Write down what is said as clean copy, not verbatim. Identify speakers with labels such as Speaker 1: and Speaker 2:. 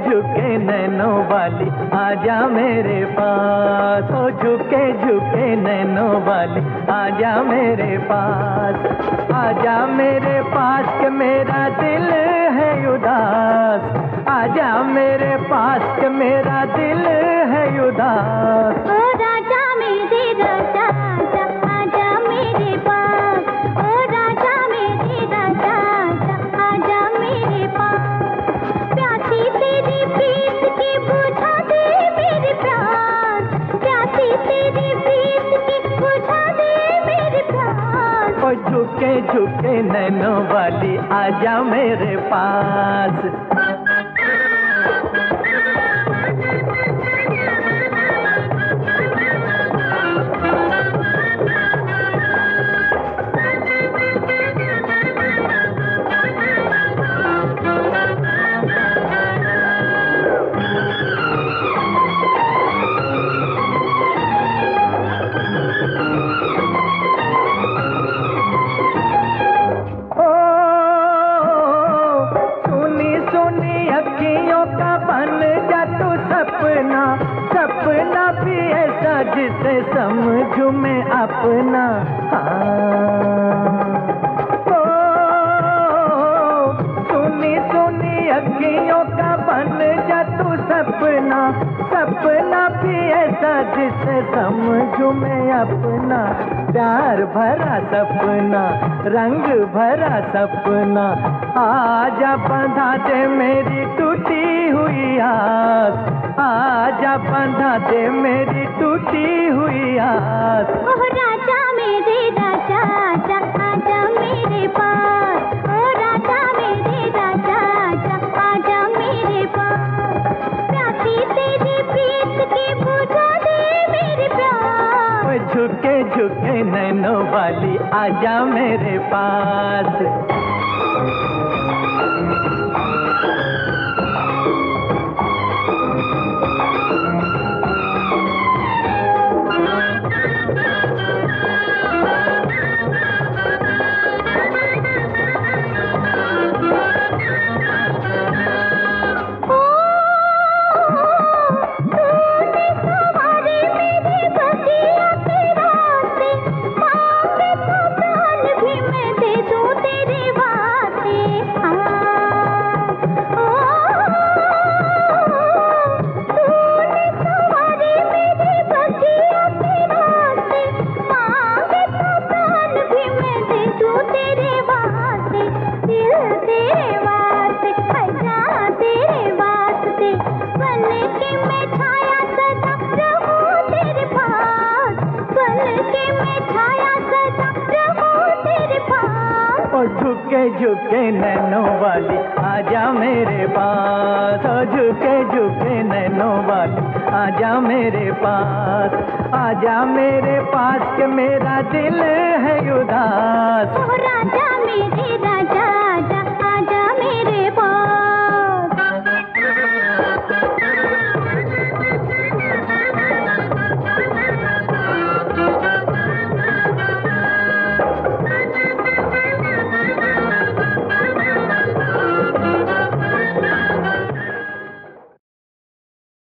Speaker 1: झुके नैनों वाली आजा मेरे पास, ओ झुके झुके नैनों वाली आजा मेरे पास, आजा मेरे पास के मेरा दिल है उदास, आजा मेरे पास के मेरा दिल है उदास।
Speaker 2: ओ राजा मेरे राजा आजा, आजा मेरे पास, ओ राजा मेरे राजा आजा, आजा मेरे पास। प्यासी तेरी प्रीत की बुझा दे मेरी प्यास, प्यासी तेरी प्रीत की बुझा दे मेरी प्यास।
Speaker 1: ओ झुके झुके नैनों वाली आजा मेरे पास। सपना भी ऐसा जिसे समझूं मैं अपना, ओ सुनी सुनी अखियों का बन जा तू सपना, सपना भी ऐसा जिसे समझूं मैं अपना। प्यार भरा सपना, रंग भरा सपना, आजा बंधा दे मेरी टूटी हुई आस, आजा बंधा दे मेरी टूटी हुई आस।
Speaker 2: ओह राजा मेरे राजा आजा, आजा मेरे पास, ओ राजा मेरे राजा आजा, आजा मेरे पास। प्यासी तेरी प्रीत की बुझा दे मेरी प्यास।
Speaker 1: ओ झुके झुके नैनों वाली आजा मेरे पास। झुके झुके नैनों वाली आजा मेरे पास, झुके झुके नैनों वाली आजा मेरे पास, आजा मेरे पास के मेरा दिल है उदास।
Speaker 2: ओ राजा मेरे